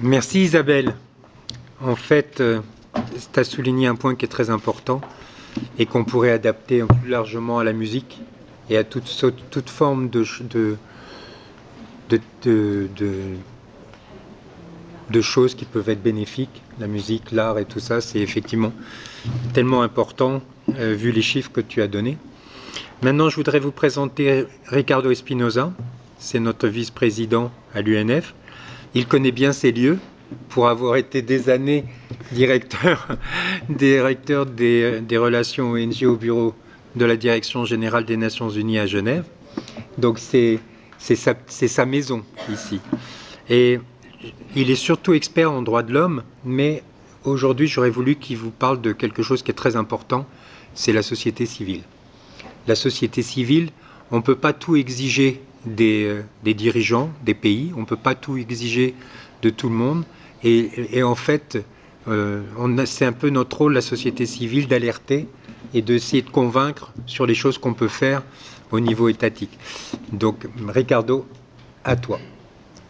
Merci Isabelle. En fait, tu as souligné un point qui est très important et qu'on pourrait adapter plus largement à la musique et à toute forme de, de- de- de choses qui peuvent être bénéfiques. La musique, l'art et tout ça, c'est effectivement tellement important vu les chiffres que tu as donnés. Maintenant, je voudrais vous présenter Ricardo Espinosa. C'est notre vice-président à l'UNF. Il connaît bien ces lieux pour avoir été des années directeur, directeur des relations ONG au bureau de la Direction générale des Nations Unies à Genève. Donc c'est sa maison ici. Et il est surtout expert en droits de l'homme, mais aujourd'hui j'aurais voulu qu'il vous parle de quelque chose qui est très important, c'est la société civile. La société civile, on ne peut pas tout exiger des dirigeants des pays, on ne peut pas tout exiger de tout le monde. Et en fait, c'est un peu notre rôle, la société civile, d'alerter et d'essayer de convaincre sur les choses qu'on peut faire au niveau étatique. Donc, Ricardo, à toi.